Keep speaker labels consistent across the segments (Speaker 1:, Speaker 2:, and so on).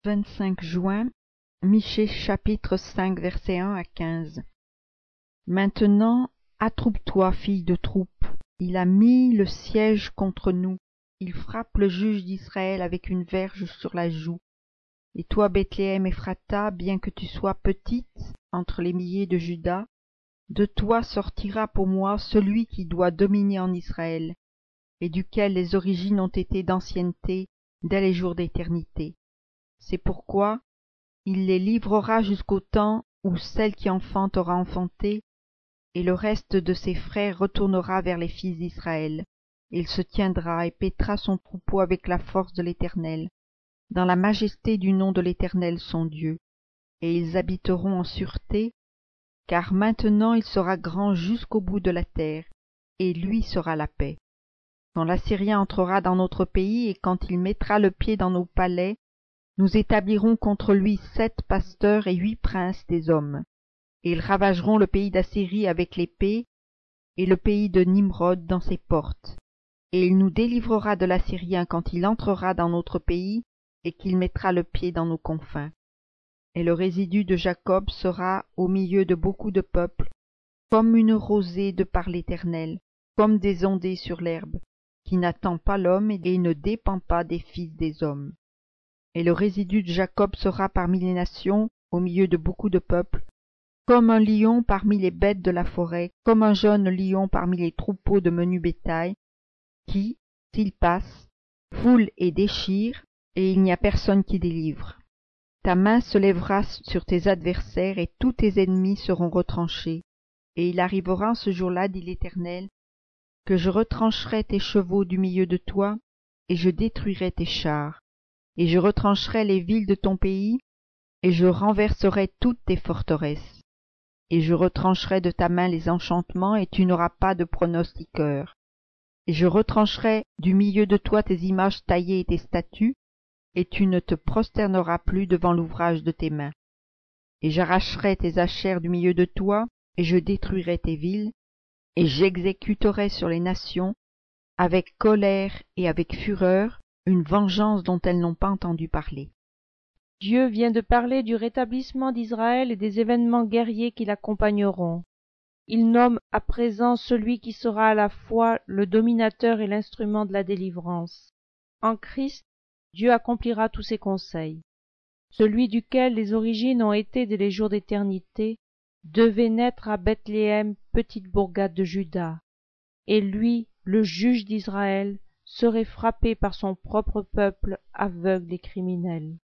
Speaker 1: 25 juin, Michée chapitre 5 versets 1 à 15. Maintenant, attroupe-toi, fille de troupe, il a mis le siège contre nous, il frappe le juge d'Israël avec une verge sur la joue. Et toi, Bethléem Ephrata, bien que tu sois petite entre les milliers de Juda, de toi sortira pour moi celui qui doit dominer en Israël, et duquel les origines ont été d'ancienneté dès les jours d'éternité. C'est pourquoi il les livrera jusqu'au temps où celle qui enfante aura enfanté, et le reste de ses frères retournera vers les fils d'Israël. Il se tiendra et paîtra son troupeau avec la force de l'Éternel, dans la majesté du nom de l'Éternel son Dieu, et ils habiteront en sûreté, car maintenant il sera grand jusqu'au bout de la terre, et lui sera la paix. Quand l'Assyrien entrera dans notre pays, et quand il mettra le pied dans nos palais, nous établirons contre lui 7 pasteurs et 8 princes des hommes, et ils ravageront le pays d'Assyrie avec l'épée, et le pays de Nimrod dans ses portes. Et il nous délivrera de l'Assyrien quand il entrera dans notre pays, et qu'il mettra le pied dans nos confins. Et le résidu de Jacob sera au milieu de beaucoup de peuples, comme une rosée de par l'Éternel, comme des ondées sur l'herbe, qui n'attend pas l'homme et ne dépend pas des fils des hommes. Et le résidu de Jacob sera parmi les nations, au milieu de beaucoup de peuples, comme un lion parmi les bêtes de la forêt, comme un jeune lion parmi les troupeaux de menu bétail, qui, s'il passe, foule et déchire, et il n'y a personne qui délivre. Ta main se lèvera sur tes adversaires, et tous tes ennemis seront retranchés. Et il arrivera en ce jour-là, dit l'Éternel, que je retrancherai tes chevaux du milieu de toi, et je détruirai tes chars. Et je retrancherai les villes de ton pays, et je renverserai toutes tes forteresses. Et je retrancherai de ta main les enchantements, et tu n'auras pas de pronostiqueur. Et je retrancherai du milieu de toi tes images taillées et tes statues, et tu ne te prosterneras plus devant l'ouvrage de tes mains. Et j'arracherai tes achères du milieu de toi, et je détruirai tes villes, et j'exécuterai sur les nations, avec colère et avec fureur, une vengeance dont elles n'ont pas entendu parler.
Speaker 2: Dieu vient de parler du rétablissement d'Israël et des événements guerriers qui l'accompagneront. Il nomme à présent celui qui sera à la fois le dominateur et l'instrument de la délivrance. En Christ, Dieu accomplira tous ses conseils. Celui duquel les origines ont été dès les jours d'éternité devait naître à Bethléem, petite bourgade de Juda. Et lui, le juge d'Israël, serait frappé par son propre peuple aveugle et criminel.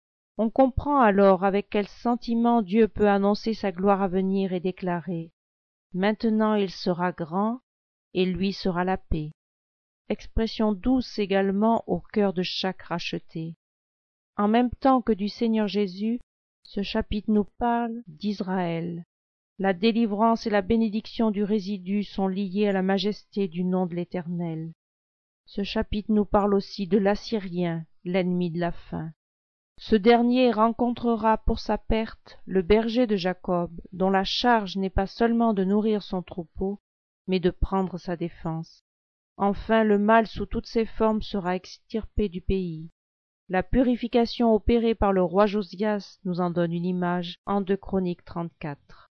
Speaker 2: On comprend alors avec quel sentiment Dieu peut annoncer sa gloire à venir et déclarer « Maintenant il sera grand, et lui sera la paix ». Expression douce également au cœur de chaque racheté. En même temps que du Seigneur Jésus, ce chapitre nous parle d'Israël. La délivrance et la bénédiction du résidu sont liées à la majesté du nom de l'Éternel. Ce chapitre nous parle aussi de l'Assyrien, l'ennemi de la faim. Ce dernier rencontrera pour sa perte le berger de Jacob, dont la charge n'est pas seulement de nourrir son troupeau, mais de prendre sa défense. Enfin, le mal sous toutes ses formes sera extirpé du pays. La purification opérée par le roi Josias nous en donne une image en 2 Chroniques 34.